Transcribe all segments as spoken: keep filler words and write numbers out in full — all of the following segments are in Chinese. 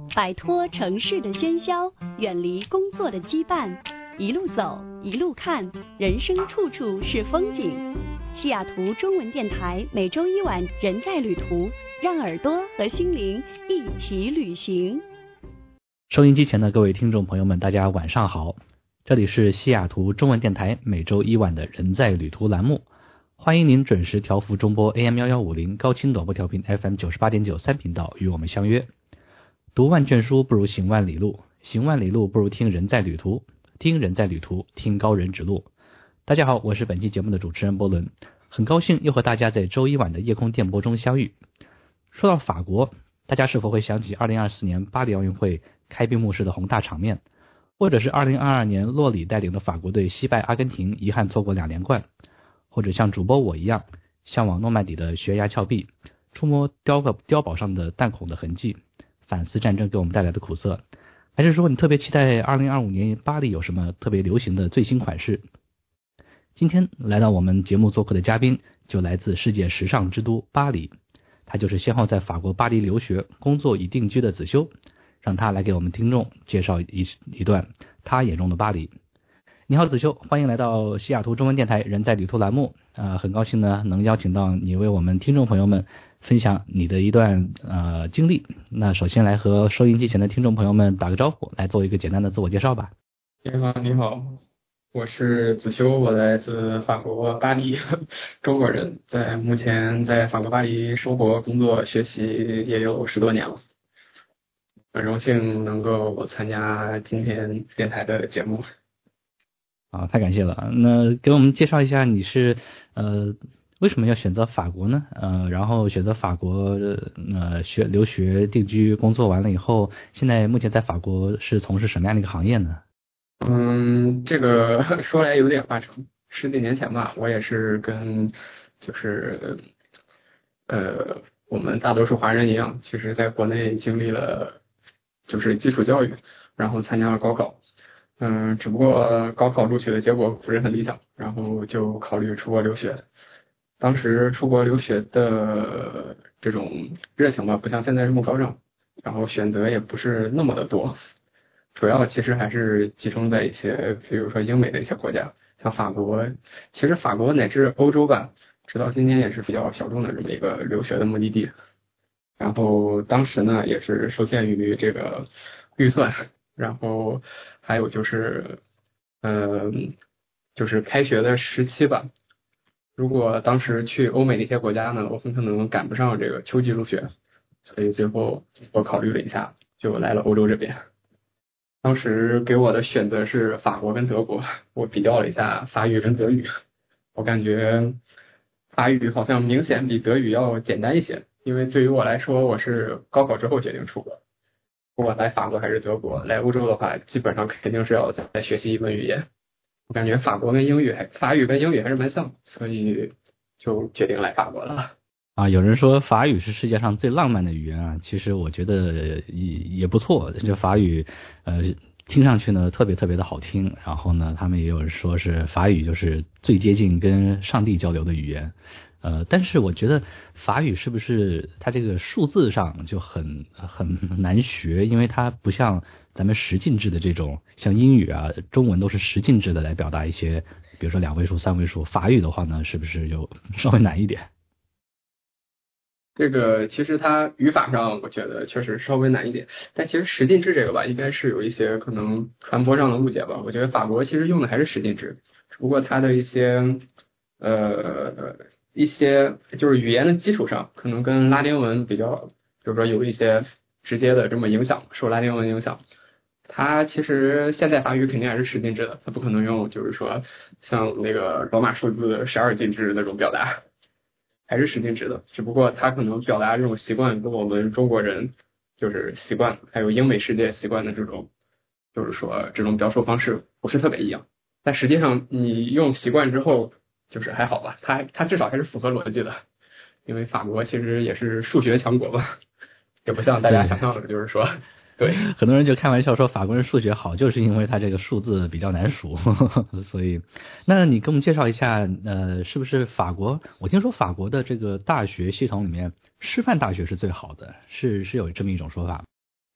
摆脱城市的喧嚣，远离工作的羁绊，一路走，一路看，人生处处是风景。西雅图中文电台每周一晚人在旅途，让耳朵和心灵一起旅行。 收音机前的各位听众朋友们，大家晚上好，这里是西雅图中文电台每周一晚的人在旅途栏目，欢迎您准时调幅中波 A M 一一五零 高清广播调频 F M 九十八点九 三频道与我们相约。读万卷书不如行万里路，行万里路不如听人在旅途，听人在旅途，听高人指路。大家好，我是本期节目的主持人波伦，很高兴又和大家在周一晚的夜空电波中相遇。说到法国，大家是否会想起二零二四年巴黎奥运会开闭幕式的宏大场面，或者是二零二二年洛里带领的法国队惜败阿根廷，遗憾错过两连冠，或者像主播我一样向往诺曼底的悬崖峭壁，触摸碉堡碉堡上的弹孔的痕迹，反思战争给我们带来的苦涩，还是说你特别期待二零二五年巴黎有什么特别流行的最新款式？今天来到我们节目做客的嘉宾就来自世界时尚之都巴黎，他就是先后在法国巴黎留学工作已定居的子修，让他来给我们听众介绍一一段他眼中的巴黎。你好子修，欢迎来到西雅图中文电台人在旅途栏目，呃，很高兴呢能邀请到你为我们听众朋友们分享你的一段呃经历。那首先来和收音机前的听众朋友们打个招呼，来做一个简单的自我介绍吧。 你好，你好，我是子修，我来自法国巴黎，中国人，在目前在法国巴黎生活、工作、学习也有十多年了，很荣幸能够参加今天电台的节目。 啊，太感谢了。那给我们介绍一下你是呃为什么要选择法国呢？呃，然后选择法国呃学留学定居工作完了以后，现在目前在法国是从事什么样的一个行业呢？ 嗯，这个说来有点话长，十几年前吧，我也是跟就是呃我们大多数华人一样，其实在国内经历了就是基础教育，然后参加了高考。嗯，只不过高考录取的结果不是很理想，然后就考虑出国留学。当时出国留学的这种热情吧，不像现在这么高涨，然后选择也不是那么的多，主要其实还是集中在一些，比如说英美的一些国家，像法国，其实法国乃至欧洲吧，直到今天也是比较小众的这么一个留学的目的地。然后当时呢，也是受限于这个预算。然后还有就是，呃，就是开学的时期吧。如果当时去欧美的一些国家呢，我很可能赶不上这个秋季入学，所以最后我考虑了一下，就来了欧洲这边。当时给我的选择是法国跟德国，我比较了一下法语跟德语，我感觉法语好像明显比德语要简单一些，因为对于我来说，我是高考之后决定出国。不管来法国还是德国，来欧洲的话，基本上肯定是要再学习一门语言。我感觉法国跟英语还法语跟英语还是蛮像，所以就决定来法国了。 啊，有人说法语是世界上最浪漫的语言啊，其实我觉得也也不错。就法语，呃，听上去呢特别特别的好听。然后呢，他们也有人说是法语就是最接近跟上帝交流的语言。呃，但是我觉得法语是不是它这个数字上就很很难学，因为它不像咱们十进制的这种，像英语啊、中文都是十进制的来表达一些，比如说两位数、三位数。法语的话呢，是不是就稍微难一点？ 这个其实它语法上我觉得确实稍微难一点，但其实十进制这个吧，应该是有一些可能传播上的误解吧。我觉得法国其实用的还是十进制，只不过它的一些呃。一些就是语言的基础上，可能跟拉丁文比较，就是说有一些直接的这么影响，受拉丁文影响。它其实现代法语肯定还是十进制的，它不可能用就是说像那个罗马数字十二进制那种表达，还是十进制的。只不过它可能表达这种习惯跟我们中国人就是习惯，还有英美世界习惯的这种，就是说这种表述方式不是特别一样。但实际上你用习惯之后，就是还好吧，它它至少还是符合逻辑的，因为法国其实也是数学强国吧，也不像大家想象的，就是说，对， 很多人就开玩笑说法国人数学好，就是因为他这个数字比较难数，呵呵，所以，那你给我们介绍一下，呃，是不是法国？我听说法国的这个大学系统里面，师范大学是最好的，是是有这么一种说法。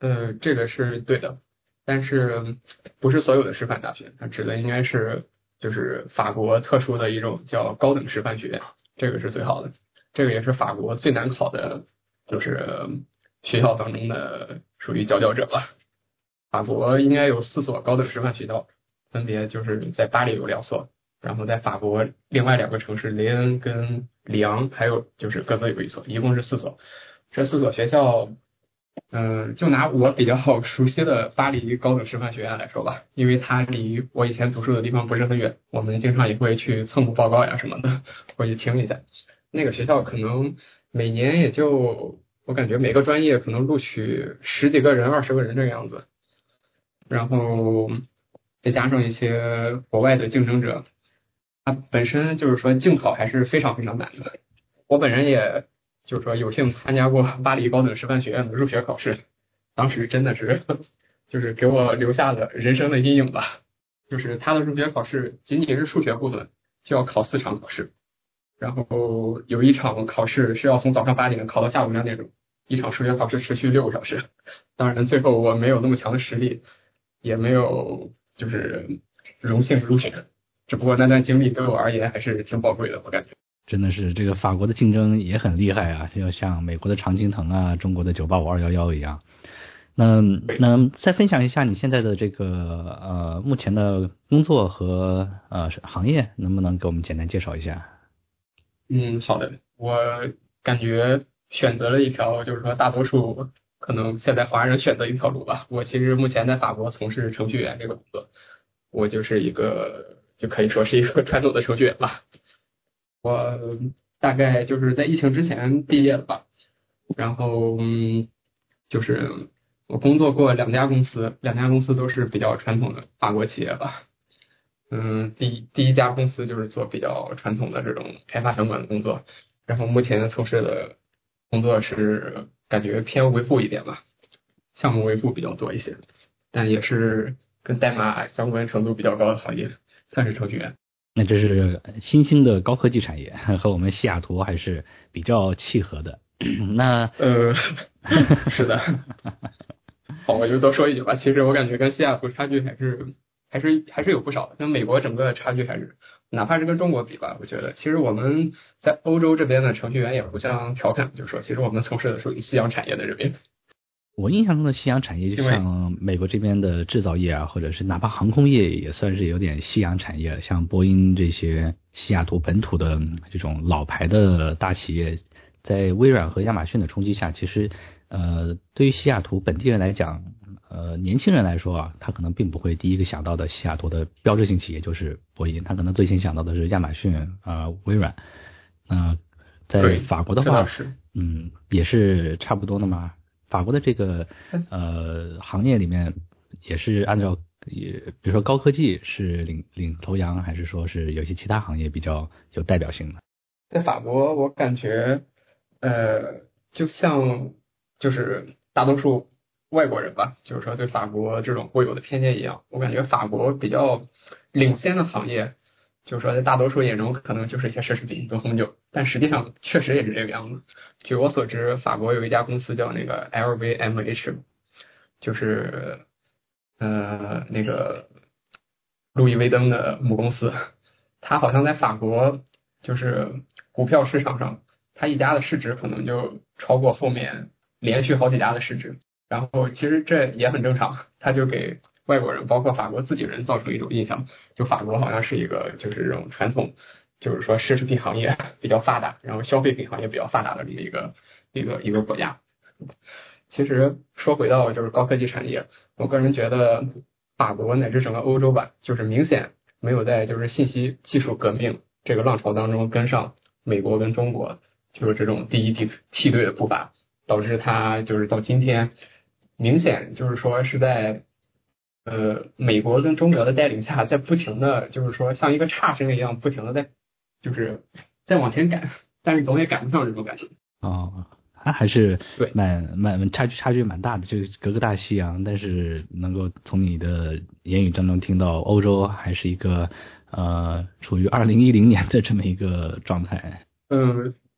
呃，这个是对的，但是不是所有的师范大学，它指的应该是就是法国特殊的一种叫高等师范学院，这个是最好的，这个也是法国最难考的，就是学校当中的属于佼佼者吧。法国应该有四所高等师范学校，分别就是在巴黎有两所，然后在法国另外两个城市雷恩跟里昂，还有就是各自有一所，一共是四所。这四所学校，嗯、呃，就拿我比较熟悉的巴黎高等师范学院来说吧，因为它离我以前读书的地方不是很远，我们经常也会去蹭部报告呀什么的，会去听一下。那个学校可能每年也就我感觉每个专业可能录取十几个人、二十个人这个样子，然后再加上一些国外的竞争者，它本身就是说竞考还是非常非常难的。我本人也就是说有幸参加过巴黎高等师范学院的入学考试，当时真的是就是给我留下了人生的阴影吧。就是他的入学考试仅仅是数学部分就要考四场考试，然后有一场考试是要从早上八点考到下午两点钟，一场数学考试持续六个小时。当然最后我没有那么强的实力，也没有就是荣幸入选，只不过那段经历对我而言还是挺宝贵的，我感觉。 真的是这个法国的竞争也很厉害啊，就像美国的常青藤啊，中国的九八五二幺幺一样。那那再分享一下你现在的这个呃目前的工作和呃行业，能不能给我们简单介绍一下？ 嗯，好的。我感觉选择了一条就是说大多数可能现在华人选择一条路吧。我其实目前在法国从事程序员这个工作，我就是一个就可以说是一个传统的程序员吧。我大概就是在疫情之前毕业了吧，然后嗯，就是我工作过两家公司，两家公司都是比较传统的法国企业吧。嗯，第一第一家公司就是做比较传统的这种开发相关的工作，然后目前从事的工作是感觉偏维护一点吧，项目维护比较多一些，但也是跟代码相关程度比较高的行业，算是程序员。 那这是新兴的高科技产业，和我们西雅图还是比较契合的。那呃，是的。好，我就多说一句吧。其实我感觉跟西雅图差距还是还是还是有不少的，跟美国整个差距还是，哪怕是跟中国比吧，我觉得其实我们在欧洲这边的程序员也不像调侃，就是说其实我们从事的属于夕阳产业的这边。 我印象中的夕阳产业就像美国这边的制造业啊，或者是哪怕航空业也算是有点夕阳产业，像波音这些西雅图本土的这种老牌的大企业，在微软和亚马逊的冲击下，其实呃对于西雅图本地人来讲，呃年轻人来说啊，他可能并不会第一个想到的西雅图的标志性企业就是波音，他可能最先想到的是亚马逊啊、呃、微软。那、呃、在法国的话，嗯也是差不多的嘛。法国的这个呃行业里面也是按照也比如说高科技是领领头羊，还是说是有些其他行业比较有代表性的？ 在法国我感觉呃就像就是大多数外国人吧，就是说对法国这种固有的偏见一样，我感觉法国比较领先的行业就是说在大多数眼中可能就是一些奢侈品跟红酒，但实际上确实也是这个样子。据我所知，法国有一家公司叫那个 L V M H， 就是呃那个路易威登的母公司，它好像在法国就是股票市场上，它一家的市值可能就超过后面连续好几家的市值，然后其实这也很正常，它就给外国人包括法国自己人造成一种印象，就法国好像是一个就是这种传统就是说奢侈品行业比较发达，然后消费品行业比较发达的这么一个一个一个国家。其实说回到就是高科技产业，我个人觉得法国乃至整个欧洲吧，就是明显没有在就是信息技术革命这个浪潮当中跟上美国跟中国就是这种第一梯梯队的步伐，导致它就是到今天明显就是说是在呃美国跟中国的带领下，在不停的就是说像一个差生一样不停的在就是在往前赶，但是总也赶不上这种感觉。 哦，它还是对蛮蛮差距差距蛮大的，就隔个大西洋，但是能够从你的言语当中听到欧洲还是一个呃处于二零一零年的这么一个状态。 嗯，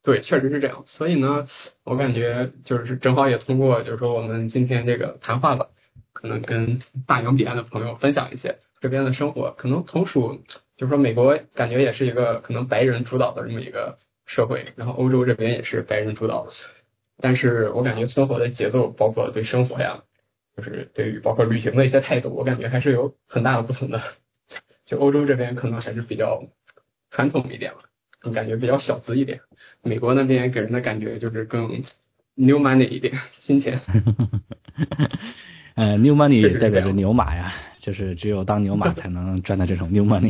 对，确实是这样。所以呢，我感觉就是正好也通过就是说我们今天这个谈话吧，可能跟大洋彼岸的朋友分享一些这边的生活。可能同属就是说美国感觉也是一个可能白人主导的这么一个社会，然后欧洲这边也是白人主导，但是我感觉生活的节奏，包括对生活呀，就是对于包括旅行的一些态度，我感觉还是有很大的不同的。就欧洲这边可能还是比较传统一点吧，我感觉比较小资一点。美国那边给人的感觉就是更 new money 一点，新钱。 呃 ，new money 确实是也代表着这样牛马呀，就是只有当牛马才能赚到这种 new money。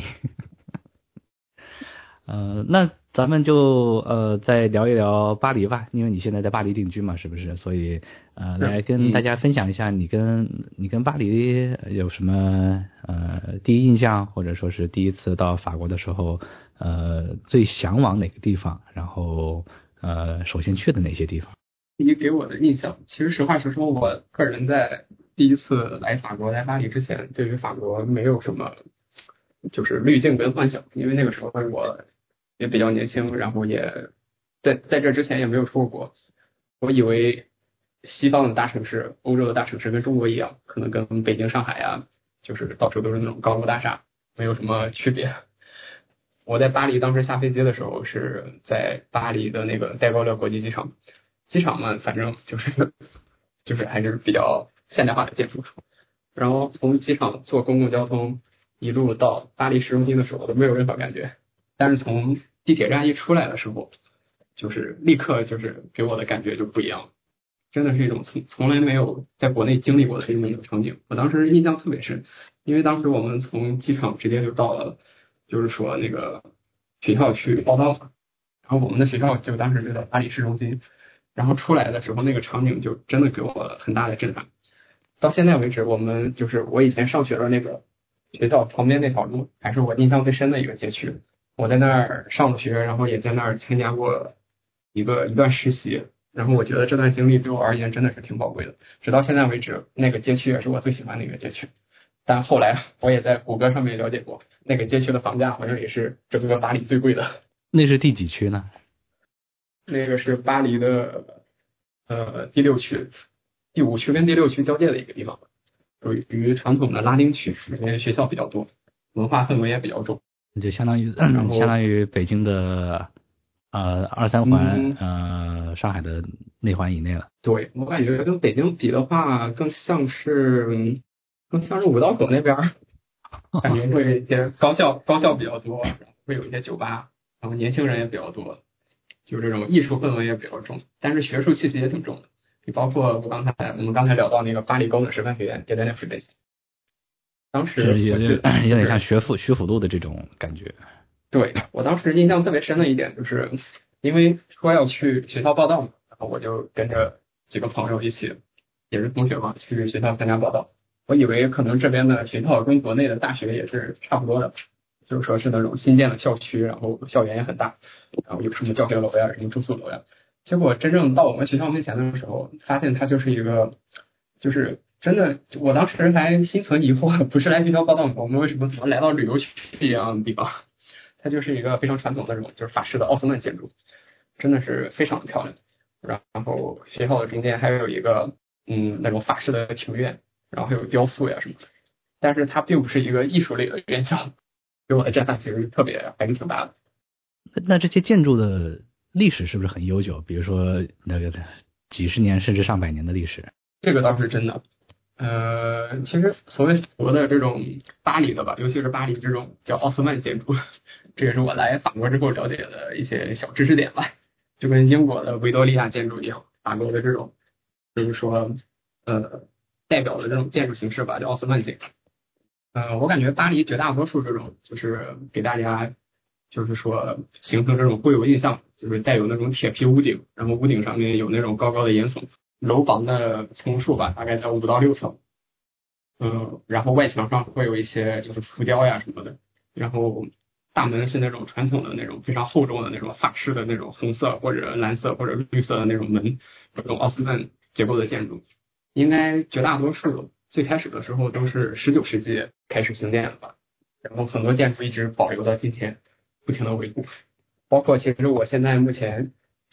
呃，那咱们就呃再聊一聊巴黎吧，因为你现在在巴黎定居嘛，是不是？所以呃，来跟大家分享一下你跟你跟巴黎有什么呃第一印象，或者说是第一次到法国的时候，呃最向往哪个地方，然后呃首先去的哪些地方？ 你给我的印象，其实实话实说，我个人在第一次来法国来巴黎之前，对于法国没有什么就是滤镜跟幻想，因为那个时候我也比较年轻，然后也在在这之前也没有出过国。我以为西方的大城市、欧洲的大城市跟中国一样，可能跟北京、上海啊，就是到处都是那种高楼大厦，没有什么区别。我在巴黎当时下飞机的时候是在巴黎的那个戴高乐国际机场，机场嘛，反正就是就是还是比较现代化的建筑。然后从机场坐公共交通一路到巴黎市中心的时候都没有任何感觉，但是从地铁站一出来的时候，就是立刻就是给我的感觉就不一样，真的是一种从从来没有在国内经历过的这么一个场景。我当时印象特别深，因为当时我们从机场直接就到了，就是说那个学校去报到嘛，然后我们的学校就当时就在巴黎市中心，然后出来的时候那个场景就真的给我很大的震撼。到现在为止，我们就是我以前上学的那个学校旁边那条路，还是我印象最深的一个街区。我在那儿上了学，然后也在那儿参加过一个一段实习，然后我觉得这段经历对我而言真的是挺宝贵的。直到现在为止，那个街区也是我最喜欢的一个街区。但后来我也在谷歌上面了解过，那个街区的房价好像也是整个巴黎最贵的。 那是第几区呢？ 那个是巴黎的呃第六区。第五区跟第六区交界的一个地方，属于传统的拉丁区，里面学校比较多，文化氛围也比较重， 就相当于相当于北京的呃二三环、嗯、呃上海的内环以内了。 对，我感觉跟北京比的话，更像是更像是五道口那边，感觉会一些高校高校比较多，会有一些酒吧，然后年轻人也比较多，就这种艺术氛围也比较重，但是学术气息也挺重的。你包括我刚才我们刚才聊到那个巴黎高等师范学院也在那附近，当时有点有点像学府学府路的这种感觉。 对，我当时印象特别深的一点就是，因为说要去学校报道嘛，然后我就跟着几个朋友一起，也是同学嘛，去学校参加报道。我以为可能这边的学校跟国内的大学也是差不多的，就是说是那种新建的校区，然后校园也很大，然后有什么教学楼呀，什么住宿楼呀。结果真正到我们学校面前的时候，发现它就是一个，就是真的，我当时还心存疑惑，不是来学校报道吗？我们为什么怎么来到旅游区一样的地方？它就是一个非常传统的那种，就是法式的奥斯曼建筑，真的是非常的漂亮。然后学校的中间还有一个嗯那种法式的庭院，然后还有雕塑呀什么的。但是它并不是一个艺术类的院校，给我的震撼其实特别还是挺大的。 那这些建筑的历史是不是很悠久？比如说那个几十年甚至上百年的历史？ 这个倒是真的。呃，其实所谓法国的这种巴黎的吧，尤其是巴黎这种叫奥斯曼建筑，这也是我来法国之后了解的一些小知识点吧。就跟英国的维多利亚建筑一样，法国的这种就是说呃代表的这种建筑形式吧，叫奥斯曼建筑。呃，我感觉巴黎绝大多数这种就是给大家就是说形成这种固有印象，就是带有那种铁皮屋顶，然后屋顶上面有那种高高的檐耸。楼房的层数吧，大概在五到六层，嗯，然后外墙上会有一些就是浮雕呀什么的，然后大门是那种传统的那种非常厚重的那种法式的那种红色或者蓝色或者绿色的那种门，这种奥斯曼结构的建筑，应该绝大多数最开始的时候都是十九世纪开始兴建的吧，然后很多建筑一直保留到今天，不停的维护，包括其实我现在目前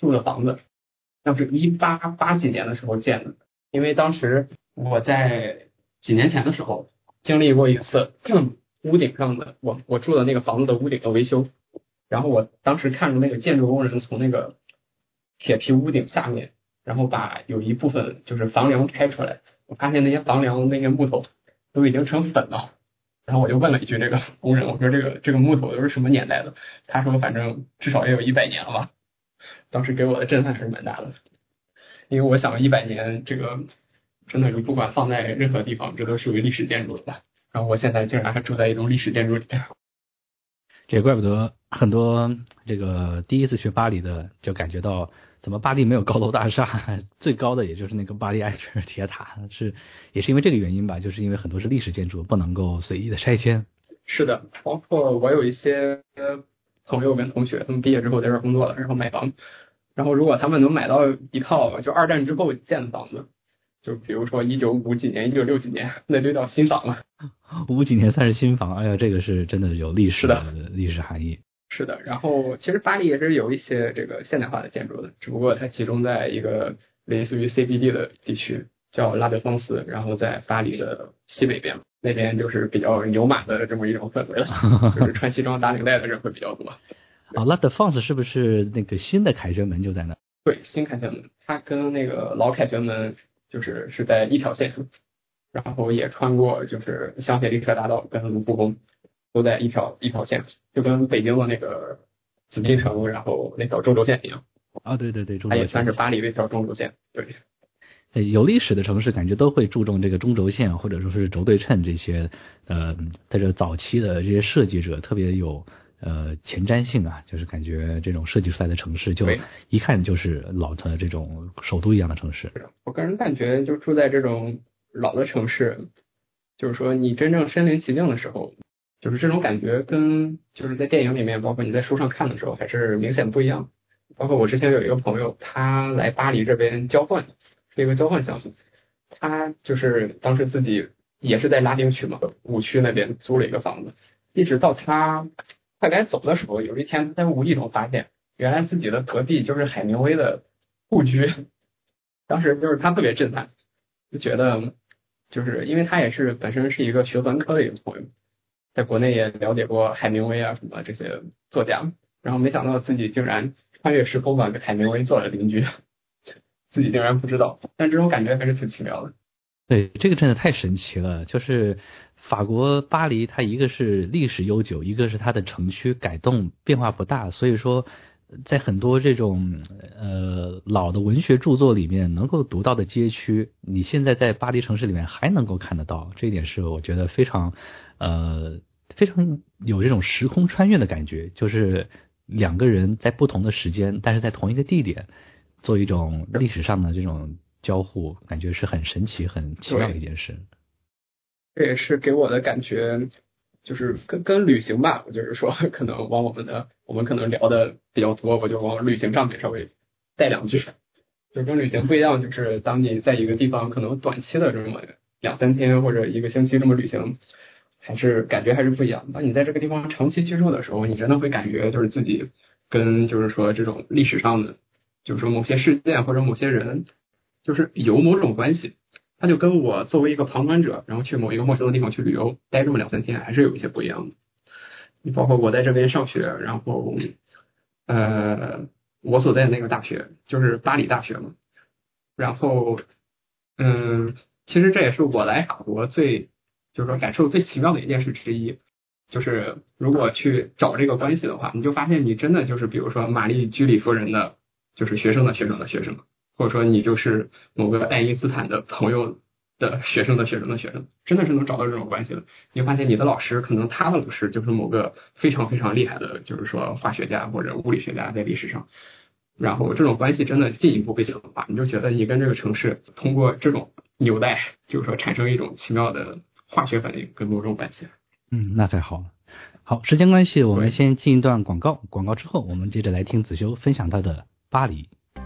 住的房子，那是一八八几年的时候建的。因为当时我在几年前的时候经历过一次屋顶上的我我住的那个房子的屋顶的维修，然后我当时看着那个建筑工人从那个铁皮屋顶下面，然后把有一部分就是房梁开出来，我发现那些房梁那些木头都已经成粉了。然后我就问了一句这个工人，我说这个这个木头都是什么年代的？他说反正至少也有一百年了吧。当时给我的震撼还是蛮大的，因为我想一百年这个真的是不管放在任何地方，这都属于历史建筑了吧。然后我现在竟然还住在一栋历史建筑里。 这也怪不得很多这个第一次去巴黎的就感觉到怎么巴黎没有高楼大厦，最高的也就是那个巴黎埃菲尔铁塔，是也是因为这个原因吧，就是因为很多是历史建筑，不能够随意的拆迁。 是的，包括我有一些朋友跟同学，他们毕业之后在这儿工作了，然后买房，然后如果他们能买到一套就二战之后建的房子，就比如说一九五几年、一九六几年，那就叫新房了。 五几年算是新房，哎呀，这个是真的有历史的历史含义。 是的，然后其实巴黎也是有一些这个现代化的建筑的，只不过它集中在一个类似于 C B D 的地区，叫拉德芳斯，然后在巴黎的西北边，那边就是比较牛马的这么一种氛围了，就是穿西装打领带的人会比较多。 哦，拉德芳斯是不是那个新的凯旋门就在那？ 对，新凯旋门，它跟那个老凯旋门就是是在一条线上，然后也穿过就是香榭丽舍大道跟卢浮宫。都在一条一条线，就跟北京的那个紫禁城，然后那条中轴线一样。 啊，对对对，中轴线。 它也算是巴黎的一条中轴线。对。 对，有历史的城市感觉都会注重这个中轴线或者说是轴对称这些，呃，在这早期的这些设计者特别有呃前瞻性啊，就是感觉这种设计出来的城市就一看就是老的这种首都一样的城市。 我个人感觉就住在这种老的城市，就是说你真正身临其境的时候。就是这种感觉跟就是在电影里面，包括你在书上看的时候，还是明显不一样。包括我之前有一个朋友，他来巴黎这边交换，是一个交换项目。他就是当时自己也是在拉丁区嘛，五区那边租了一个房子，一直到他快该走的时候，有一天他无意中发现，原来自己的隔壁就是海明威的故居。当时就是他特别震撼，就觉得就是因为他也是本身是一个学文科的一个朋友。在国内也了解过海明威啊什么这些作家，然后没想到自己竟然穿越时空吧，跟海明威做了邻居，自己竟然不知道，但这种感觉还是挺奇妙的。 对，这个真的太神奇了，就是法国巴黎，它一个是历史悠久，一个是它的城区改动变化不大，所以说在很多这种呃老的文学著作里面能够读到的街区，你现在在巴黎城市里面还能够看得到，这一点是我觉得非常呃非常有这种时空穿越的感觉，就是两个人在不同的时间，但是在同一个地点做一种历史上的这种交互，感觉是很神奇很奇妙的一件事。 这也是给我的感觉，就是跟跟旅行吧，我就是说可能往我们的我们可能聊的比较多，我就往旅行上面稍微带两句。就跟旅行不一样，就是当你在一个地方可能短期的这么两三天或者一个星期这么旅行，还是感觉还是不一样。当你在这个地方长期居住的时候，你真的会感觉就是自己跟就是说这种历史上的就是说某些事件或者某些人就是有某种关系。他就跟我作为一个旁观者，然后去某一个陌生的地方去旅游，待这么两三天，还是有一些不一样的。你包括我在这边上学，然后呃，我所在的那个大学就是巴黎大学嘛。然后嗯，其实这也是我来法国最就是说感受最奇妙的一件事之一，就是如果去找这个关系的话，你就发现你真的就是比如说玛丽居里夫人的就是学生的学生的学生。或者说你就是某个爱因斯坦的朋友的学生的学生的学生，真的是能找到这种关系的。你会发现你的老师可能他的老师就是某个非常非常厉害的，就是说化学家或者物理学家在历史上，然后这种关系真的进一步被强化，你就觉得你跟这个城市通过这种纽带，就是说产生一种奇妙的化学反应跟某种关系。 嗯，那太好了。好，时间关系，我们先进一段广告，广告之后我们接着来听子修分享他的巴黎。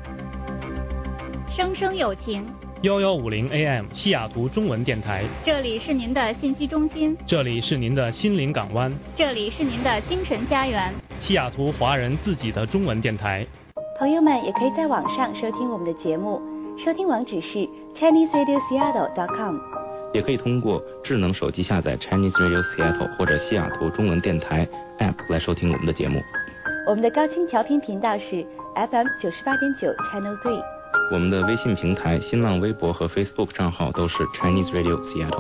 声声有情， 幺幺五零 A M 西雅图中文电台， 这里是您的信息中心， 这里是您的心灵港湾， 这里是您的精神家园， 西雅图华人自己的中文电台。 朋友们也可以在网上收听我们的节目，收听网址是 chinese radio seattle dot com， 也可以通过智能手机下载 Chinese Radio Seattle 或者西雅图中文电台 App 来收听我们的节目。 我们的高清调频频道是 F M 九十八点九 Channel Three。 我们的微信平台、新浪微博和 Facebook 账号都是 Chinese Radio Seattle。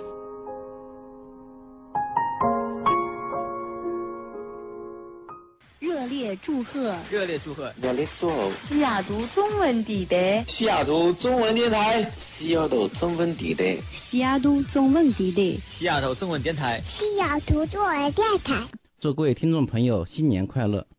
热烈祝贺！ 热烈祝贺！ 热烈祝贺！ 西雅图中文地带， 西雅图中文电台，西雅图中文地带， 西雅图中文地带， 西雅图中文电台， 西雅图中文电台。 祝各位听众朋友新年快乐！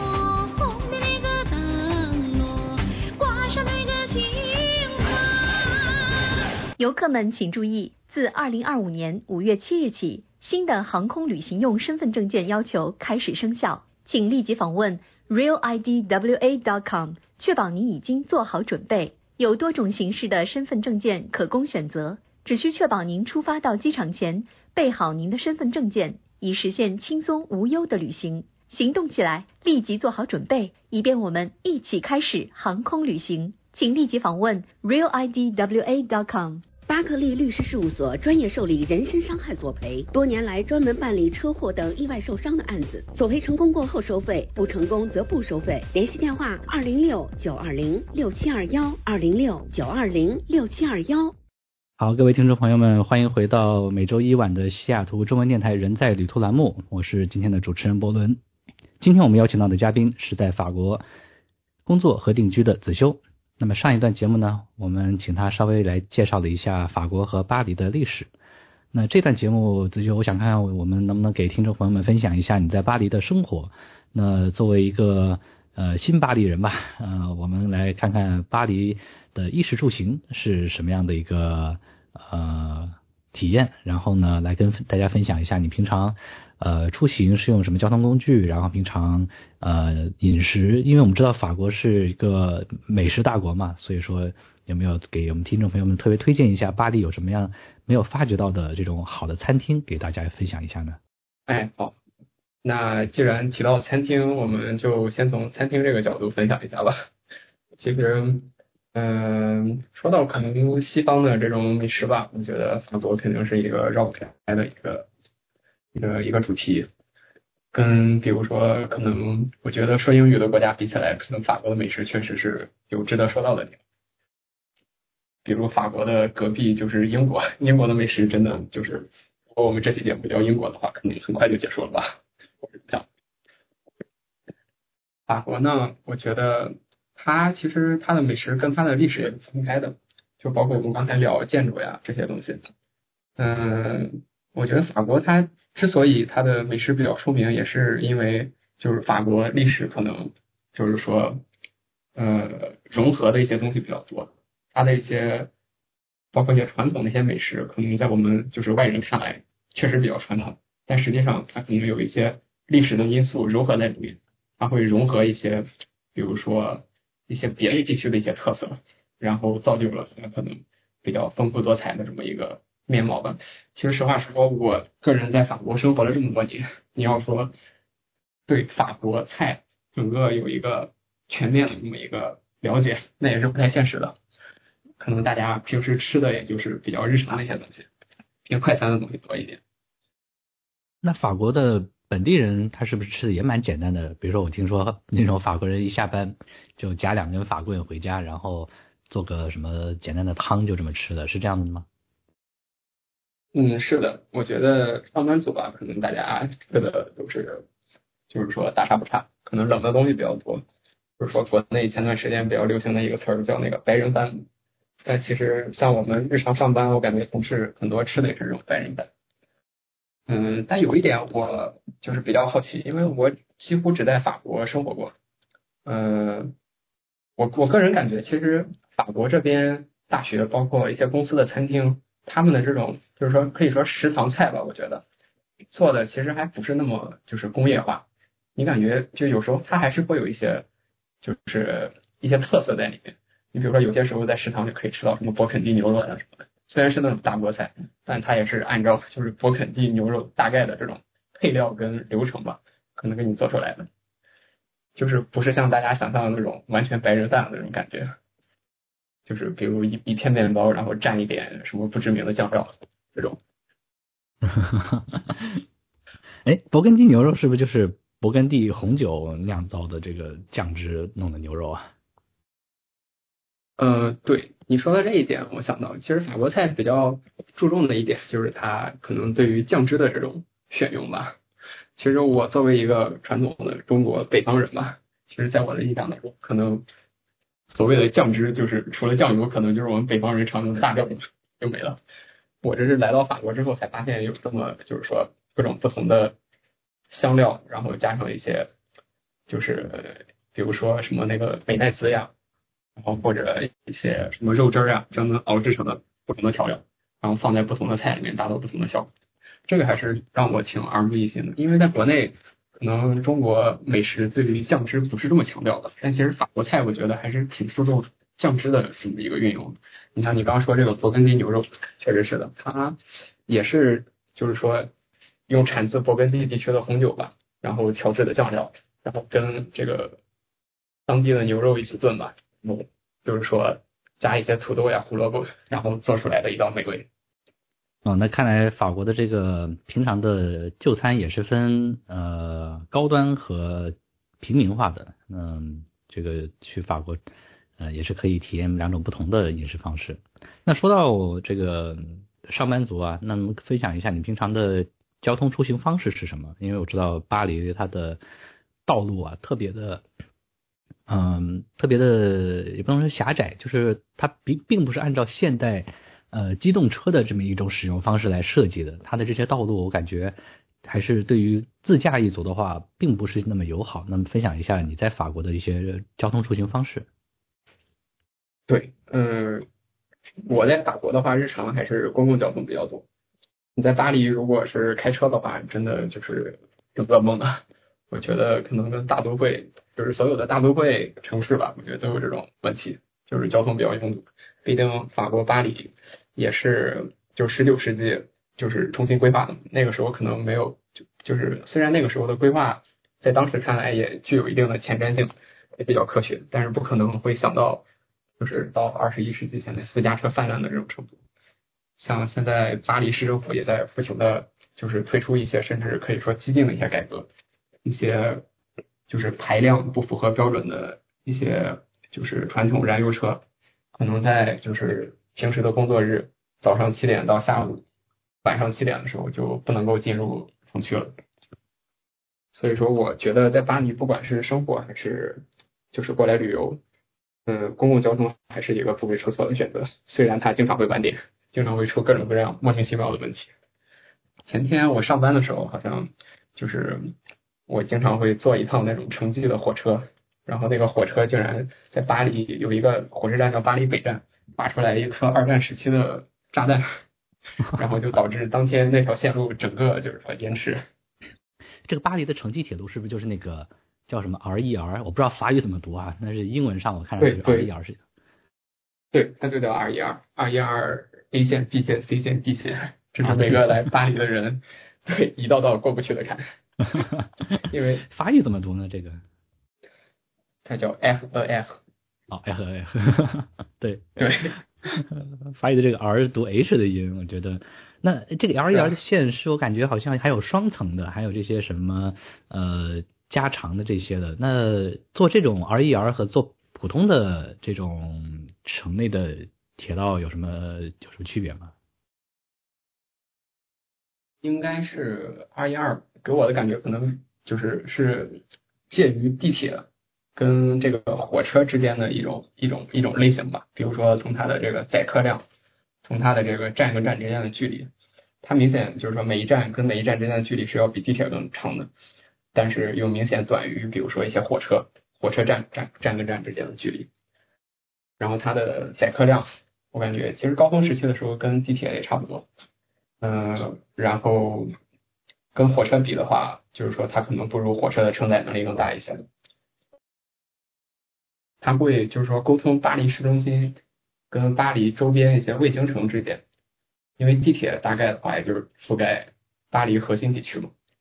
游客们请注意，自二零二五年五月七日起，新的航空旅行用身份证件要求开始生效，请立即访问 real I D W A dot com， 确保你已经做好准备。有多种形式的身份证件可供选择，只需确保您出发到机场前备好您的身份证件，以实现轻松无忧的旅行。行动起来，立即做好准备，以便我们一起开始航空旅行。请立即访问 real I D W A dot com。 巴克利律师事务所专业受理人身伤害索赔，多年来专门办理车祸等意外受伤的案子，索赔成功过后收费，不成功则不收费。联系电话二零六九二零六七二幺二零六九二零六七二幺。 好，各位听众朋友们，欢迎回到每周一晚的西雅图中文电台人在旅途栏目，我是今天的主持人伯伦。今天我们邀请到的嘉宾是在法国工作和定居的子修。那么上一段节目呢，我们请他稍微来介绍了一下法国和巴黎的历史。那这段节目子修，我想看看我们能不能给听众朋友们分享一下你在巴黎的生活。那作为一个呃新巴黎人吧，呃我们来看看巴黎的衣食住行是什么样的一个呃体验，然后呢来跟大家分享一下你平常呃出行是用什么交通工具，然后平常呃饮食，因为我们知道法国是一个美食大国嘛，所以说有没有给我们听众朋友们特别推荐一下巴黎有什么样没有发掘到的这种好的餐厅给大家分享一下呢？ 哎，好，那既然提到餐厅，我们就先从餐厅这个角度分享一下吧。其实嗯、呃，说到可能西方的这种美食吧，我觉得法国肯定是一个绕不开的一个一个一个主题。跟比如说可能我觉得说英语的国家比起来，可能法国的美食确实是有值得说到的地方。比如法国的隔壁就是英国，英国的美食真的就是，如果我们这期节目聊英国的话，可能很快就结束了吧。我是这样。法国呢，我觉得它其实它的美食跟它的历史也是分开的，就包括我们刚才聊建筑呀这些东西。嗯，我觉得法国它之所以它的美食比较出名，也是因为就是法国历史可能就是说呃融合的一些东西比较多，它的一些包括一些传统的一些美食，可能在我们就是外人看来确实比较传统，但实际上它可能有一些历史的因素融合在里面，它会融合一些比如说一些别的地区的一些特色，然后造就了它可能比较丰富多彩的这么一个面貌吧。其实实话说，我个人在法国生活了这么多年，你要说对法国菜整个有一个全面的这么一个了解，那也是不太现实的。可能大家平时吃的也就是比较日常的一些东西，偏快餐的东西多一点。 那法国的本地人他是不是吃的也蛮简单的？比如说我听说那种法国人一下班就夹两根法棍回家，然后做个什么简单的汤就这么吃的，是这样的吗？ 嗯，是的，我觉得上班族吧，可能大家吃的都是就是说大差不差，可能冷的东西比较多。比如说国内前段时间比较流行的一个词儿叫那个白人饭，但其实像我们日常上班，我感觉同事很多吃的也是这种白人饭。嗯，但有一点我就是比较好奇，因为我几乎只在法国生活过。嗯，我我个人感觉，其实法国这边大学包括一些公司的餐厅，他们的这种就是说可以说食堂菜吧，我觉得做的其实还不是那么就是工业化。你感觉就有时候它还是会有一些就是一些特色在里面。你比如说有些时候在食堂就可以吃到什么勃肯第牛肉啊什么的，虽然是那种大锅菜，但它也是按照就是勃肯第牛肉大概的这种配料跟流程吧，可能给你做出来的。 就是不是像大家想象的那种完全白人饭的那种感觉，就是比如一一片面包，然后蘸一点什么不知名的酱料这种。 哎，勃艮第牛肉是不是就是勃艮第红酒酿造的这个酱汁弄的牛肉啊？ 呃，对，你说的这一点，我想到，其实法国菜比较注重的一点就是它可能对于酱汁的这种选用吧。其实我作为一个传统的中国北方人吧，其实在我的印象当中，可能所谓的酱汁就是除了酱油，可能就是我们北方人常用的大料就没了。我这是来到法国之后才发现有这么就是说各种不同的香料，然后加上一些就是比如说什么那个美乃滋呀，然后或者一些什么肉汁啊，专门熬制成的不同的调料，然后放在不同的菜里面达到不同的效果。这个还是让我挺耳目一新的，因为在国内可能中国美食对于酱汁不是这么强调的，但其实法国菜我觉得还是挺注重酱汁的这么一个运用。你像你刚刚说这个勃艮第牛肉，确实是的，它也是就是说用产自勃艮第地区的红酒吧，然后调制的酱料，然后跟这个当地的牛肉一起炖吧，然后就是说加一些土豆呀、胡萝卜，然后做出来的一道美味。 哦，那看来法国的这个平常的就餐也是分呃高端和平民化的。嗯，这个去法国呃也是可以体验两种不同的饮食方式。那说到这个上班族啊，那么分享一下你平常的交通出行方式是什么？因为我知道巴黎它的道路啊特别的嗯特别的也不能说狭窄，就是它并并不是按照现代呃，机动车的这么一种使用方式来设计的，它的这些道路我感觉还是对于自驾一族的话并不是那么友好。那么分享一下你在法国的一些交通出行方式。 对，嗯，我在法国的话日常还是公共交通比较多。你在巴黎如果是开车的话，真的就是挺噩梦的。我觉得可能跟大都会，就是所有的大都会城市吧，我觉得都有这种问题，就是交通比较拥堵。毕竟法国巴黎也是就十九世纪就是重新规划的，那个时候可能没有就就是虽然那个时候的规划在当时看来也具有一定的前瞻性，也比较科学，但是不可能会想到就是到二十一世纪现在私家车泛滥的这种程度。像现在巴黎市政府也在不停的就是推出一些甚至可以说激进的一些改革，一些就是排量不符合标准的一些就是传统燃油车，可能在就是平时的工作日早上七点到下午晚上七点的时候就不能够进入城区了。所以说我觉得在巴黎不管是生活还是就是过来旅游，嗯，公共交通还是一个不会出错的选择，虽然它经常会晚点，经常会出各种各样莫名其妙的问题。前天我上班的时候好像就是我经常会坐一趟那种城际的火车，然后那个火车竟然在巴黎有一个火车站叫巴黎北站，发出来一颗二战时期的炸弹，然后就导致当天那条线路整个就是说延迟。 这个巴黎的城际铁路是不是就是那个叫什么 R E R？ 我不知道法语怎么读啊，但是英文上我看上去 R E R 是。 对，它就叫 R E R，R E R A 线 B 线 C 线 D 线，这是每个来巴黎的人对一道道过不去的坎。因为法语怎么读呢？这个它叫 F E F。 哦 ，F E F。对对， 法语的这个 R 读 H 的音，我觉得。那这个 R E R 的线是我感觉好像还有双层的，还有这些什么呃加长的这些的。那做这种 R E R 和做普通的这种城内的铁道有什么有什么区别吗？ 应该是 R E R 给我的感觉可能就是是介于地铁跟这个火车之间的一种一种一种类型吧。比如说从它的这个载客量，从它的这个站和站之间的距离，它明显就是说每一站跟每一站之间的距离是要比地铁更长的，但是又明显短于比如说一些火车火车站站站跟站之间的距离。然后它的载客量我感觉其实高峰时期的时候跟地铁也差不多，嗯、呃，然后跟火车比的话，就是说它可能不如火车的承载能力更大一些。它会就是说沟通巴黎市中心跟巴黎周边一些卫星城之间，因为地铁大概的话也就是覆盖巴黎核心地区嘛，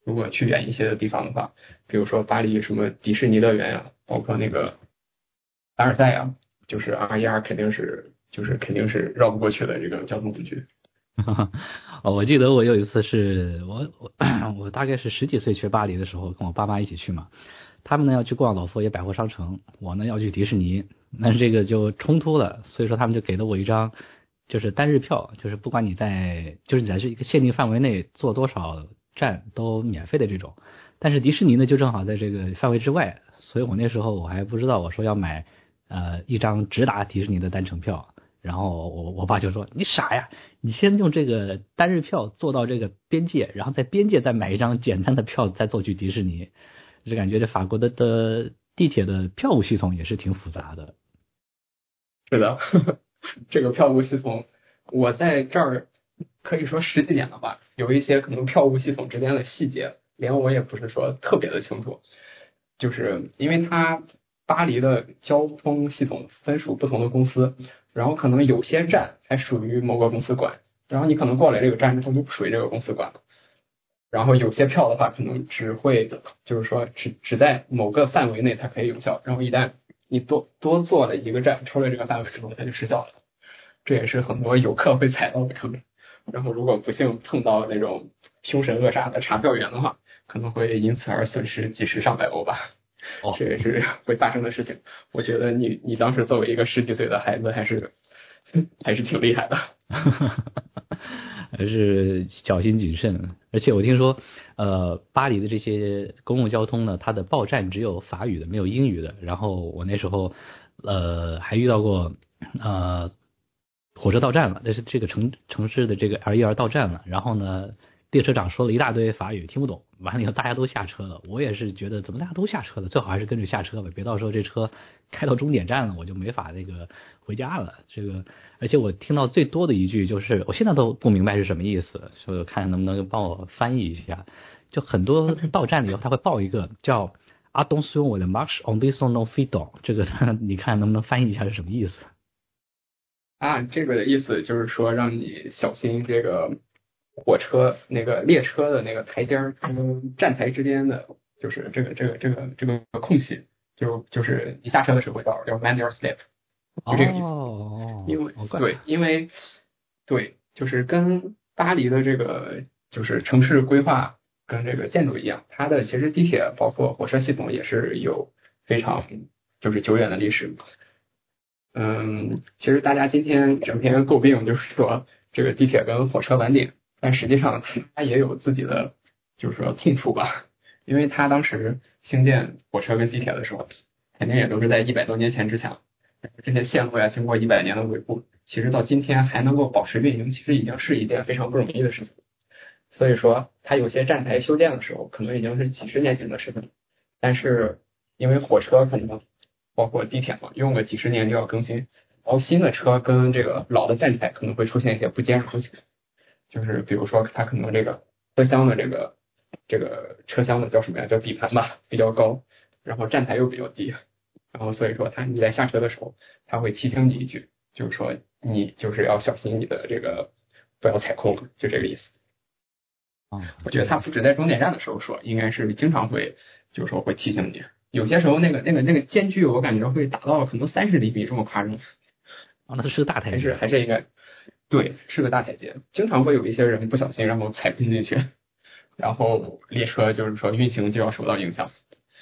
如果去远一些的地方的话，比如说巴黎什么迪士尼乐园啊，包括那个凡尔赛啊，就是 R 一 R 肯定是就是肯定是绕不过去的这个交通工具。 哦，我记得我有一次是我我我大概是十几岁去巴黎的时候，跟我爸妈一起去嘛，他们呢要去逛老佛爷百货商城，我呢要去迪士尼，那这个就冲突了，所以说他们就给了我一张就是单日票，就是不管你在就是你在这一个限定范围内坐多少站都免费的这种，但是迪士尼呢就正好在这个范围之外，所以我那时候我还不知道，我说要买呃一张直达迪士尼的单程票。然后我我爸就说你傻呀，你先用这个单日票坐到这个边界，然后在边界再买一张简单的票再坐去迪士尼。就感觉这法国的的地铁的票务系统也是挺复杂的。 是的，呵呵，这个票务系统我在这儿可以说十几年了吧，有一些可能票务系统之间的细节连我也不是说特别的清楚，就是因为它巴黎的交通系统分属不同的公司，然后可能有些站还属于某个公司管，然后你可能过了这个站之后就不属于这个公司管了。然后有些票的话可能只会就是说只只在某个范围内它可以有效，然后一旦你多多坐了一个站超了这个范围之后它就失效了，这也是很多游客会踩到的坑。然后如果不幸碰到那种凶神恶煞的查票员的话，可能会因此而损失几十上百欧吧。 哦， 这也是会发生的事情。我觉得你你当时作为一个十几岁的孩子还是还是挺厉害的。 还是小心谨慎。而且我听说呃巴黎的这些公共交通呢，它的报站只有法语的没有英语的，然后我那时候呃还遇到过呃火车到站了，但是这个城城市的这个 R 一 R 到站了，然后呢列车长说了一大堆法语听不懂，完了以后大家都下车了，我也是觉得怎么大家都下车了，最好还是跟着下车吧，别到时候这车开到终点站了我就没法那个回家了。这个而且我听到最多的一句就是我现在都不明白是什么意思，所以我看能不能帮我翻译一下。就很多到站了以后他会报一个叫 Attention on the marche on this on no feet， 这个你看能不能翻译一下是什么意思啊？这个的意思就是说让你小心这个火车那个列车的那个台阶跟站台之间的就是这个这个这个这个空隙，就就是你下车的时候要要 mind your step， 就这个意思。 哦， 因为对，因为对，就是跟巴黎的这个就是城市规划跟这个建筑一样，它的其实地铁包括火车系统也是有非常就是久远的历史。嗯，其实大家今天整天诟病就是说这个地铁跟火车晚点，但实际上它也有自己的就是说痛处吧，因为它当时兴建火车跟地铁的时候肯定也都是在一百多年前之前，这些线路呀经过一百年的维护，其实到今天还能够保持运营，其实已经是一件非常不容易的事情。所以说它有些站台修建的时候可能已经是几十年前的事情，但是因为火车可能包括地铁嘛，用个几十年就要更新，然后新的车跟这个老的站台可能会出现一些不兼容性，就是比如说它可能这个车厢的这个这个车厢的叫什么呀，叫底盘吧，比较高，然后站台又比较低，然后所以说它你在下车的时候它会提醒你一句，就是说你就是要小心你的这个不要踩空，就这个意思。 哦， 我觉得它不止在终点站的时候说，应该是经常会就是说会提醒你，有些时候那个那个那个间距我感觉会达到可能三十厘米这么夸张。 啊，那是个大台阶， 还是还是应该对，是个大台阶，经常会有一些人不小心然后踩空进去，然后列车就是说运行就要受到影响。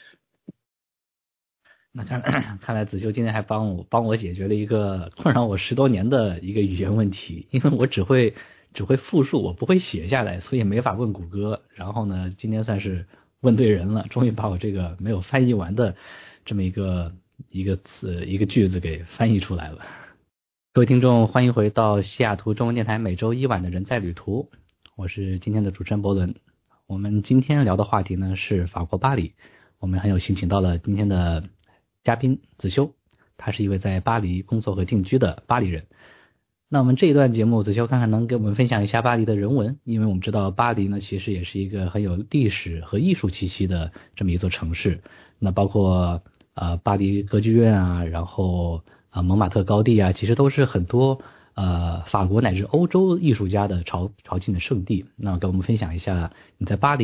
那看看来子修今天还帮我帮我解决了一个困扰我十多年的一个语言问题，因为我只会只会复述，我不会写下来，所以没法问谷歌。然后呢，今天算是问对人了，终于把我这个没有翻译完的这么一个一个词一个句子给翻译出来了。各位听众，欢迎回到西雅图中文电台每周一晚的人在旅途，我是今天的主持人伯伦。我们今天聊的话题呢是法国巴黎，我们很有幸请到了今天的嘉宾子修，他是一位在巴黎工作和定居的巴黎人。那我们这一段节目，子修看看能给我们分享一下巴黎的人文，因为我们知道巴黎呢其实也是一个很有历史和艺术气息的这么一座城市。那包括呃巴黎歌剧院啊，然后啊蒙马特高地啊，其实都是很多呃法国乃至欧洲艺术家的朝朝觐的圣地。那跟我们分享一下你在巴黎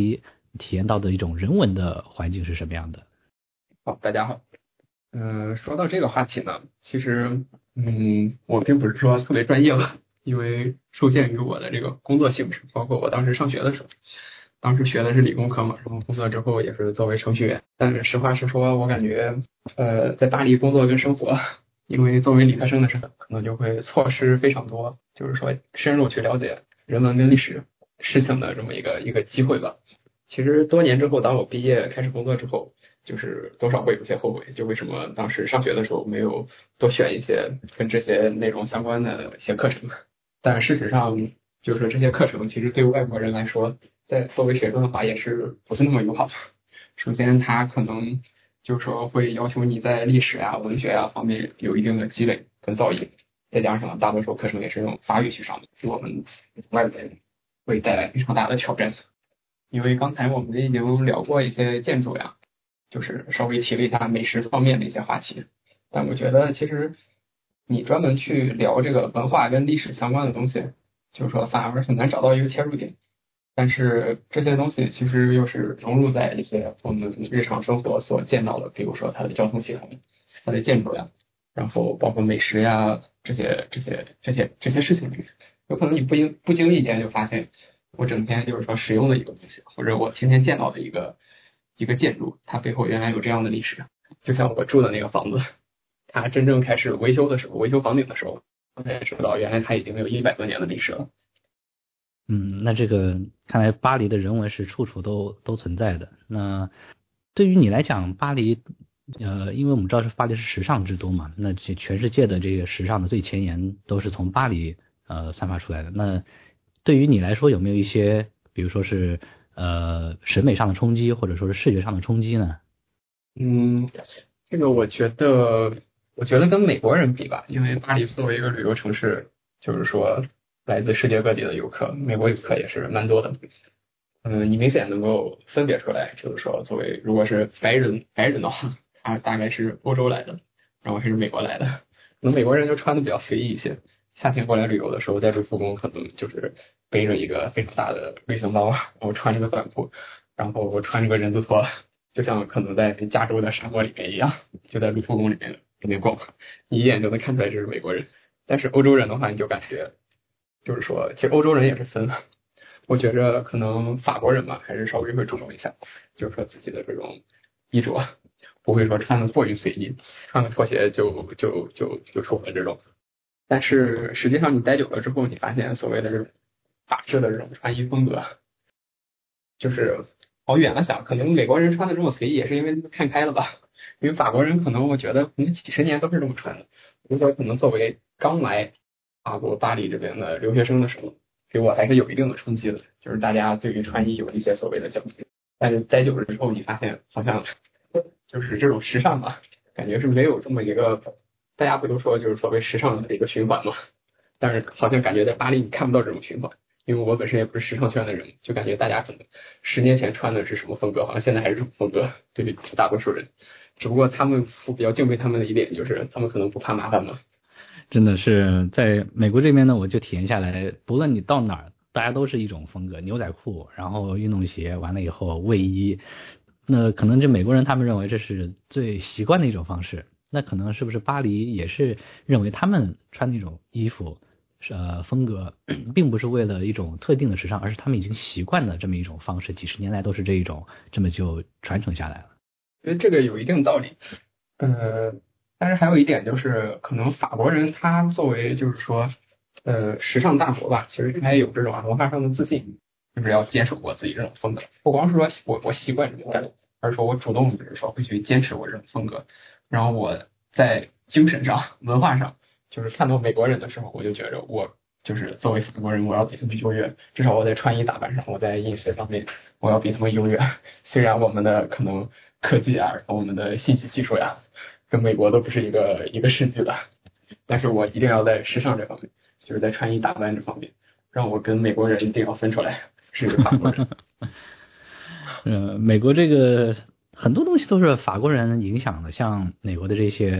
体验到的一种人文的环境是什么样的？ 好，大家好。嗯、呃，说到这个话题呢，其实嗯，我并不是说特别专业吧，因为受限于我的这个工作性质，包括我当时上学的时候，当时学的是理工科嘛，然后工作之后也是作为程序员。但是实话实说，我感觉呃，在巴黎工作跟生活，因为作为理科生的时候，可能就会错失非常多，就是说深入去了解人文跟历史事情的这么一个一个机会吧。其实多年之后，当我毕业开始工作之后，就是多少会有些后悔，就为什么当时上学的时候没有多选一些跟这些内容相关的一些课程。但事实上，就是这些课程其实对外国人来说，在作为学生的话也是不是那么友好。首先，他可能就是说会要求你在历史啊、文学啊方面有一定的积累跟造诣，再加上大多数课程也是用法语去上的，给我们外国人会带来非常大的挑战。因为刚才我们已经聊过一些建筑呀，就是稍微提了一下美食方面的一些话题，但我觉得其实你专门去聊这个文化跟历史相关的东西，就是说反而很难找到一个切入点。但是这些东西其实又是融入在一些我们日常生活所见到的，比如说它的交通系统、它的建筑呀，然后包括美食呀这些这些这些这些事情里面，有可能你不经不经意间就发现，我整天就是说使用的一个东西，或者我天天见到的一个一个建筑，它背后原来有这样的历史。就像我住的那个房子，它真正开始维修的时候，维修房顶的时候，我才知道原来它已经有一百多年的历史了。 嗯，那这个看来巴黎的人文是处处都都存在的。那对于你来讲，巴黎呃，因为我们知道是巴黎是时尚之都嘛，那这全世界的这个时尚的最前沿都是从巴黎呃散发出来的。那对于你来说，有没有一些比如说是呃审美上的冲击，或者说是视觉上的冲击呢？ 嗯，这个我觉得我觉得跟美国人比吧，因为巴黎作为一个旅游城市，就是说来自世界各地的游客，美国游客也是蛮多的。嗯，你明显能够分别出来，就是说作为如果是白人白人的话，他大概是欧洲来的，然后还是美国来的。可能美国人就穿的比较随意一些，夏天过来旅游的时候，在卢浮宫可能就是背着一个非常大的旅行包，然后穿着个短裤，然后我穿着个人字拖，就像可能在加州的沙漠里面一样，就在卢浮宫里面里面逛，你一眼就能看出来这是美国人。但是欧洲人的话，你就感觉就是说，其实欧洲人也是分，我觉着可能法国人嘛，还是稍微会注重一下，就是说自己的这种衣着，不会说穿的过于随意，穿个拖鞋就就就就出门这种。但是实际上你待久了之后，你发现所谓的这种法式的这种穿衣风格，就是往远了想，可能美国人穿的这么随意，也是因为他们看开了吧。因为法国人可能我觉得可能几十年都是这么穿的。如果可能作为刚来法国巴黎这边的留学生的时候，给我还是有一定的冲击的，就是大家对于穿衣有一些所谓的讲究。但是待久了之后，你发现好像就是这种时尚吧，感觉是没有这么一个，大家不都说就是所谓时尚的一个循环嘛？但是好像感觉在巴黎你看不到这种循环，因为我本身也不是时尚圈的人，就感觉大家可能十年前穿的是什么风格，好像现在还是这种风格，对于大多数人。只不过他们我比较敬佩他们的一点就是他们可能不怕麻烦嘛。 真的是在美国这边呢，我就体验下来，不论你到哪儿，大家都是一种风格，牛仔裤，然后运动鞋，完了以后卫衣。那可能这美国人他们认为这是最习惯的一种方式。那可能是不是巴黎也是认为他们穿的一种衣服呃风格并不是为了一种特定的时尚，而是他们已经习惯的这么一种方式，几十年来都是这一种，这么就传承下来了。 因为这个有一定道理。呃但是还有一点就是，可能法国人他作为就是说，呃，时尚大国吧，其实他也有这种文化上的自信，就是要坚守我自己这种风格。不光是说我我习惯这种，而是说我主动就是说会去坚持我这种风格。然后我在精神上、文化上，就是看到美国人的时候，我就觉着我就是作为法国人，我要比他们优越。至少我在穿衣打扮上，我在饮食方面，我要比他们优越。虽然我们的可能科技啊，我们的信息技术呀，跟美国都不是一个一个世纪的，但是我一定要在时尚这方面，就是在穿衣打扮这方面，让我跟美国人一定要分出来，是一个法国人。 呃，美国这个很多东西都是法国人影响的，像美国的这些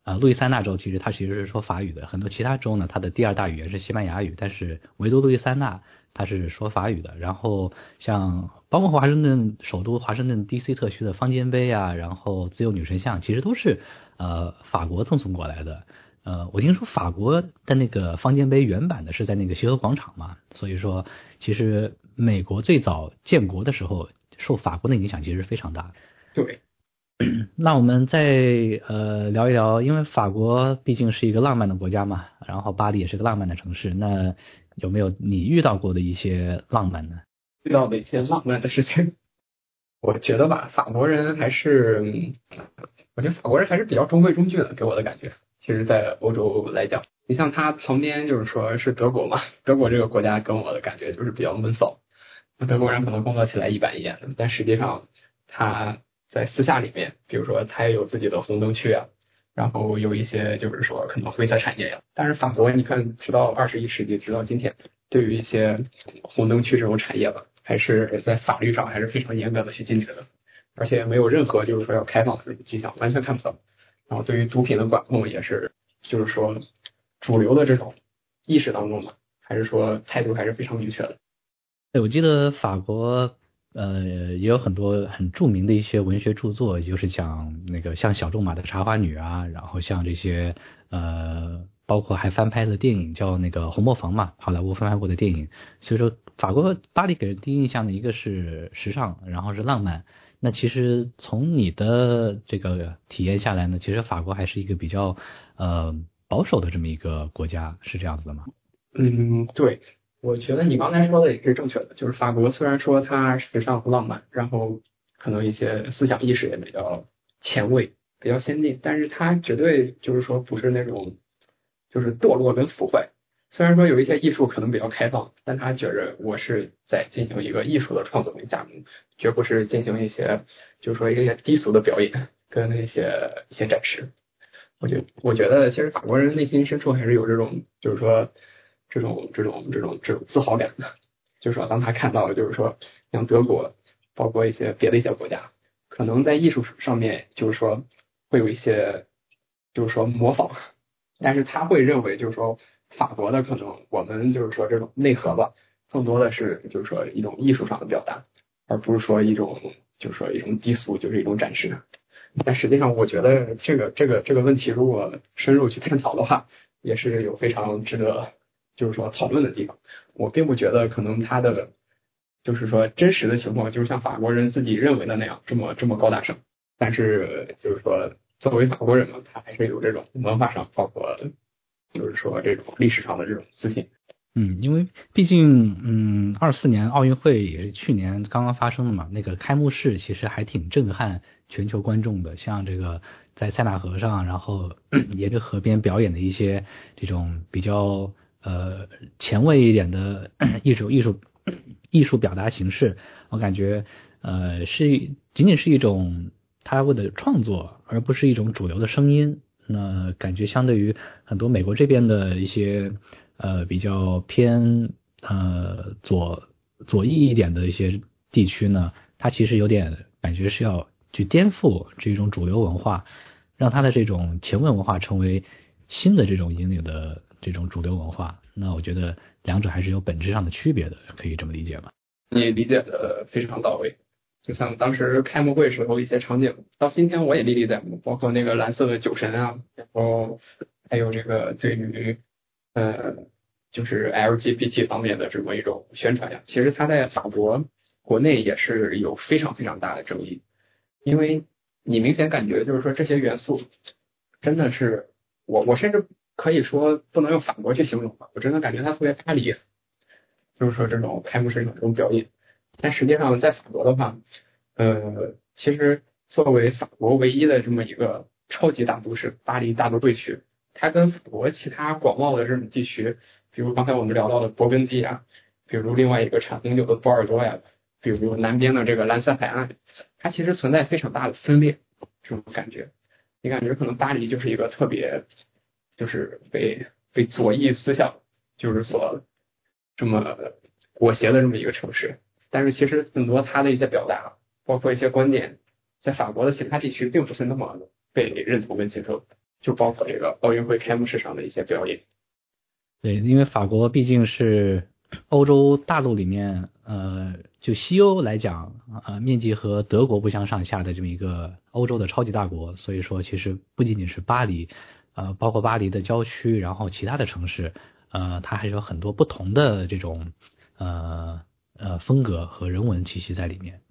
呃，路易斯安那州其实它其实是说法语的，很多其他州呢，它的第二大语言是西班牙语，但是唯独路易斯安那它是说法语的。然后像包括华盛顿首都华盛顿 D C 特区的方尖碑啊，然后自由女神像，其实都是呃法国赠送过来的。呃，我听说法国的那个方尖碑原版的是在那个协和广场嘛，所以说其实美国最早建国的时候受法国的影响其实非常大。 对。 那我们再呃聊一聊，因为法国毕竟是一个浪漫的国家嘛，然后巴黎也是个浪漫的城市，那有没有你遇到过的一些浪漫呢？ 遇到的一些浪漫的事情，我觉得吧，法国人还是，我觉得法国人还是比较中规中矩的，给我的感觉。其实，在欧洲来讲，你像他旁边就是说是德国嘛，德国这个国家跟我的感觉就是比较闷骚，德国人可能工作起来一板一眼的，但实际上他在私下里面，比如说他也有自己的红灯区啊，然后有一些就是说可能灰色产业呀。但是法国你看，直到二十一世纪，直到今天，对于一些红灯区这种产业吧，还是在法律上还是非常严格的去禁止的，而且没有任何就是说要开放的迹象，完全看不到。然后对于毒品的管控也是，就是说主流的这种意识当中嘛，还是说态度还是非常明确的。 对，我记得法国。呃，也有很多很著名的一些文学著作，就是讲那个像小仲马的《茶花女》啊，然后像这些呃，包括还翻拍的电影叫那个《红磨坊》嘛，好莱坞翻拍过的电影。所以说，法国巴黎给人第一印象的一个是时尚，然后是浪漫。那其实从你的这个体验下来呢，其实法国还是一个比较呃保守的这么一个国家，是这样子的吗？ 嗯，对。我觉得你刚才说的也是正确的，就是法国虽然说它时尚和浪漫，然后可能一些思想意识也比较前卫、比较先进，但是它绝对就是说不是那种就是堕落跟腐坏。虽然说有一些艺术可能比较开放，但他觉着我是在进行一个艺术的创作跟加工，绝不是进行一些就是说一些低俗的表演跟一些一些展示。我觉我觉得其实法国人内心深处还是有这种就是说。这种这种这种这种自豪感的，就是说当他看到就是说像德国包括一些别的一些国家可能在艺术上面就是说会有一些就是说模仿，但是他会认为就是说法国的可能我们就是说这种内核吧更多的是就是说一种艺术上的表达，而不是说一种就是说一种低俗，就是一种展示。但实际上我觉得这个这个这个问题如果深入去探讨的话，也是有非常值得就是说讨论的地方。我并不觉得可能他的就是说真实的情况就是像法国人自己认为的那样这么这么高大上，但是就是说作为法国人嘛，他还是有这种文化上包括就是说这种历史上的这种自信。 嗯，因为毕竟嗯二四年奥运会也是去年刚刚发生的嘛，那个开幕式其实还挺震撼全球观众的，像这个在塞纳河上，然后沿着河边表演的一些这种比较呃前卫一点的艺术艺术艺术表达形式，我感觉呃是仅仅是一种他为了创作，而不是一种主流的声音。那感觉相对于很多美国这边的一些呃比较偏呃左左翼一点的一些地区呢，它其实有点感觉是要去颠覆这种主流文化，让它的这种前卫文化成为新的这种引领的这种主流文化。那我觉得两者还是有本质上的区别的，可以这么理解吗？ 你理解的非常到位。就像当时开幕会时候一些场景，到今天我也历历在目，包括那个蓝色的酒神啊，然后还有这个对于呃就是 L G B T 方面的这么一种宣传呀，其实它在法国国内也是有非常非常大的争议，因为你明显感觉就是说这些元素真的是我我甚至可以说不能用法国去形容吧，我真的感觉它特别巴黎，就是说这种开幕式这种表演。但实际上在法国的话，呃，其实作为法国唯一的这么一个超级大都市，巴黎大都会区，它跟法国其他广袤的这种地区，比如刚才我们聊到的勃艮第啊，比如另外一个产红酒的波尔多呀，比如南边的这个蓝色海岸，它其实存在非常大的分裂这种感觉。你感觉可能巴黎就是一个特别就是被被左翼思想就是所这么裹挟的这么一个城市。但是其实很多他的一些表达，包括一些观点，在法国的其他地区并不是那么被认同跟接受。 就包括这个奥运会开幕式上的一些表演。 对，因为法国毕竟是欧洲大陆里面，呃，就西欧来讲，呃，面积和德国不相上下的这么一个欧洲的超级大国，所以说其实不仅仅是巴黎，呃，包括巴黎的郊区，然后其他的城市，呃，它还是有很多不同的这种呃呃风格和人文气息在里面。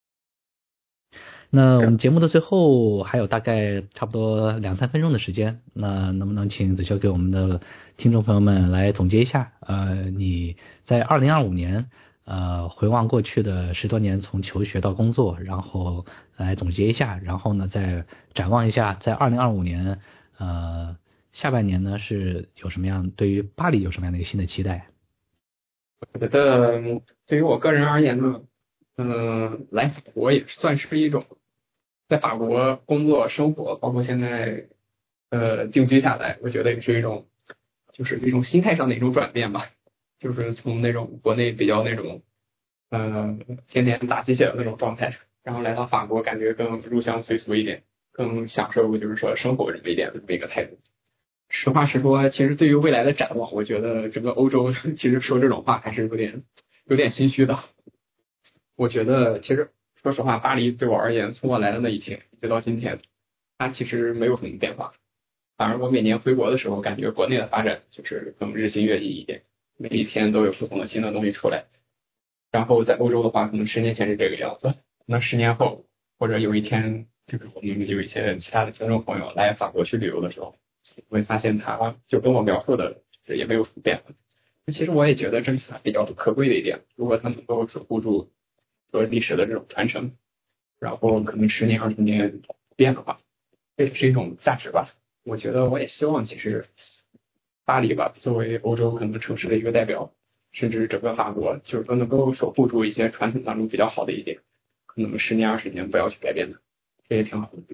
那我们节目的最后还有大概差不多两三分钟的时间，那能不能请子修给我们的听众朋友们来总结一下，呃，你在二零二五年呃回望过去的十多年，从求学到工作，然后来总结一下，然后呢再展望一下，在二零二五年呃下半年呢是有什么样对于巴黎有什么样的一个新的期待？ 我觉得对于我个人而言呢，嗯、呃，来法国也算是一种在法国工作生活，包括现在呃定居下来，我觉得也是一种就是一种心态上的一种转变吧，就是从那种国内比较那种呃天天打鸡血的那种状态，然后来到法国，感觉更入乡随俗一点，更享受就是说生活这么一点的这么一个态度。实话实说，其实对于未来的展望，我觉得整个欧洲其实说这种话还是有点有点心虚的。我觉得其实说实话，巴黎对我而言，从我来的那一天一直到今天，它其实没有什么变化。反而我每年回国的时候，感觉国内的发展就是更日新月异一点，每一天都有不同的新的东西出来。然后在欧洲的话，可能十年前是这个样子，那十年后或者有一天，就是我们有一些其他的听众朋友来法国去旅游的时候，会发现它就跟我描述的也没有什么变化。其实我也觉得这是比较可贵的一点，如果它能够守护住说历史的这种传承，然后可能十年二十年不变的话，这也是一种价值吧。我觉得我也希望其实巴黎吧，作为欧洲可能城市的一个代表，甚至整个法国，就是说能够守护住一些传统当中比较好的一点，可能十年二十年不要去改变的，这也挺好的。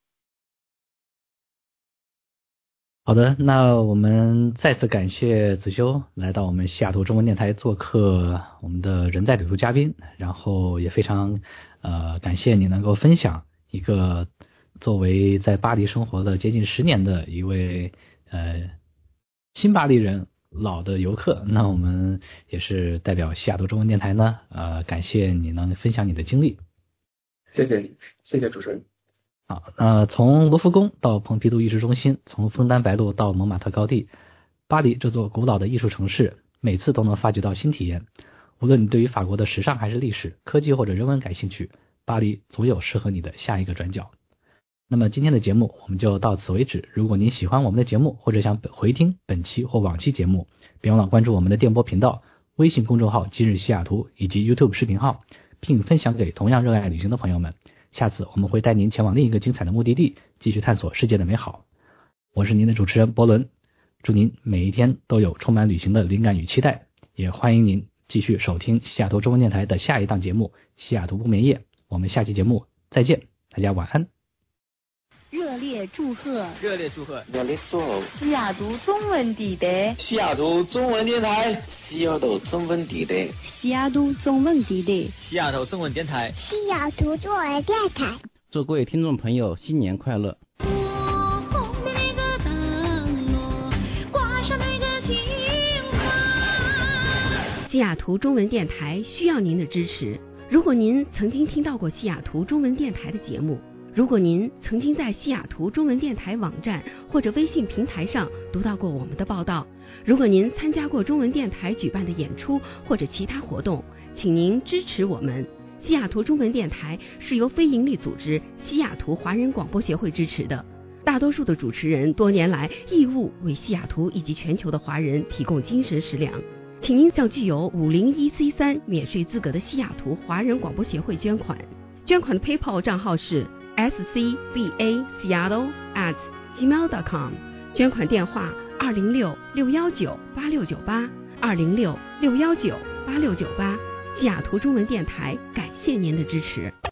好的，那我们再次感谢子修来到我们西雅图中文电台做客我们的人在旅途嘉宾，然后也非常呃感谢你能够分享一个作为在巴黎生活了接近十年的一位呃新巴黎人老的游客，那我们也是代表西雅图中文电台呢呃感谢你能分享你的经历。 谢谢你，谢谢主持人。 好，那从卢浮宫到蓬皮杜艺术中心，从枫丹白露到蒙马特高地，巴黎这座古老的艺术城市，每次都能发掘到新体验。无论你对于法国的时尚还是历史、科技或者人文感兴趣，巴黎总有适合你的下一个转角。那么今天的节目我们就到此为止。如果您喜欢我们的节目，或者想回听本期或往期节目，别忘了关注我们的电波频道、微信公众号今日西雅图以及 YouTube 视频号，并分享给同样热爱旅行的朋友们。下次我们会带您前往另一个精彩的目的地，继续探索世界的美好。我是您的主持人伯伦，祝您每一天都有充满旅行的灵感与期待，也欢迎您继续收听西雅图中文电台的下一档节目《西雅图不眠夜》。我们下期节目再见，大家晚安。 热烈祝贺！ 热烈祝贺！ 热烈祝贺！ 西雅图中文电台， 西雅图中文电台，西雅图中文电台， 西雅图中文电台， 西雅图中文电台， 西雅图中文电台。 祝各位听众朋友新年快乐！ 西雅图中文电台需要您的支持。如果您曾经听到过西雅图中文电台的节目，如果您曾经在西雅图中文电台网站或者微信平台上读到过我们的报道，如果您参加过中文电台举办的演出或者其他活动，请您支持我们。西雅图中文电台是由非营利组织西雅图华人广播协会支持的，大多数的主持人多年来义务为西雅图以及全球的华人提供精神食粮，请您向具有五零一 C 三免税资格的西雅图华人广播协会捐款。捐款的 PayPal 账号是 s c b a seattle at gmail dot com， 捐款电话二零六六一九八六九八二零六六一九八六九八。西雅图中文电台感谢您的支持。